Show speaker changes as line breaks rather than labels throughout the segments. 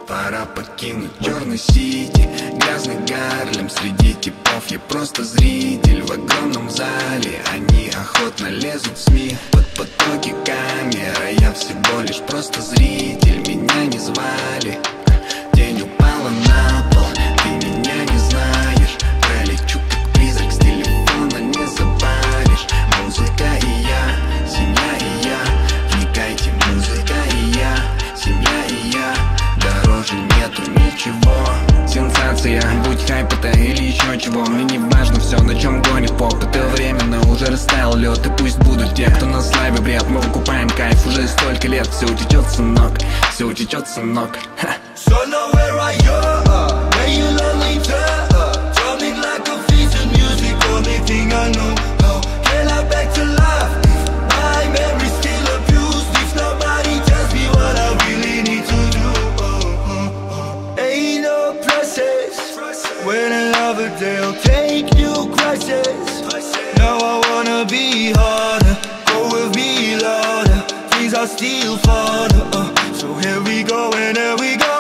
Пора покинуть черный сити, грязный Гарлем. Среди типов я просто зритель в огромном зале. Они охотно лезут в СМИ под потоки камер, а я всего лишь просто зритель, меня не звали. Тень упала на пол, ты меня не знаешь. Пролечу как призрак, с телефона не запалишь. Музыка и я, семья и я. Вникайте, музыка и я, семья и я. Дороже нету ничего. Сенсация, будь хайп это или еще чего. Мне не важно все, на чем гонит поп. Это временно, уже растаял лед. И пусть будут те, кто на славе бред. Мы выкупаем кайф уже столько лет. Все утечет, сынок, все утечет, сынок.
So now where are you? Where you lonely turn? Drumming like a piece of music, only thing I know. How can I back to life if my memory's still abused? If nobody tells me what I really need to do. Ain't no process when another day'll take new crisis. Now I wanna be harder, go with me louder. Things are still farther. So here we go and here we go.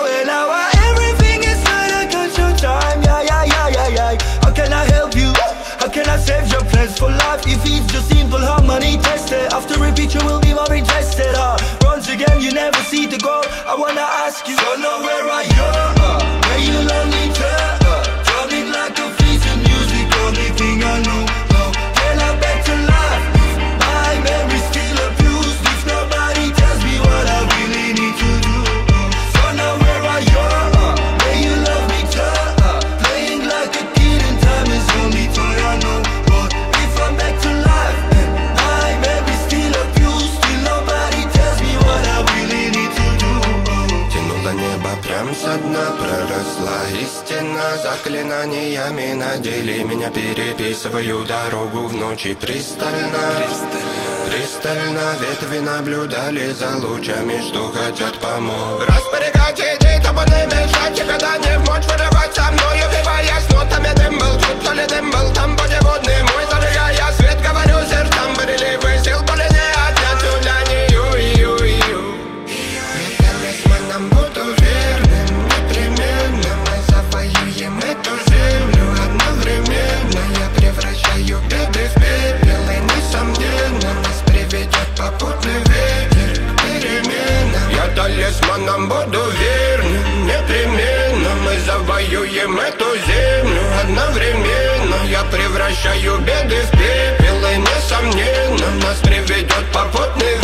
Can I save your plans for life if it's just simple harmony tested? After a beat you will be more interested. Once again you never see the goal. I wanna ask you, so know where are you? Where you lonely turn? Drumming like a piece of music, only thing I know. How can I back to life if my memory's still abused? If nobody tells me what I really need to do. So now where are you? Where you love me turn? Playing like a kid and time is only toy I know. But if I'm back to life and my memory's still abused, still nobody tells me what I really need to do.
Тянуло небо прям со дна, проросла истина. Заклинаниями надели меня, переписываю дорогу в ночи пристально. Пристально ветви наблюдали за лучами, что хотят помочь. Распорягать идей, тобой не мешать, когда не в мочь вырывать со мною, вбиваясь нотами. Дым был тут, то ли дым был там, путеводный мой. Зажигая свет, говорю сердцам, барелевый сил, боли не отнять у ю-ю-ю. Я талисманом буду верным, непременно мы завоюем эту землю. Одновременно я превращаю беды в пепел, и несомненно нас приведет попутный ветер к переменам. Я талисманом буду верным, непременно мы завоюем эту землю. Одновременно я превращаю беды в пепел, и несомненно нас приведет попутный ветер.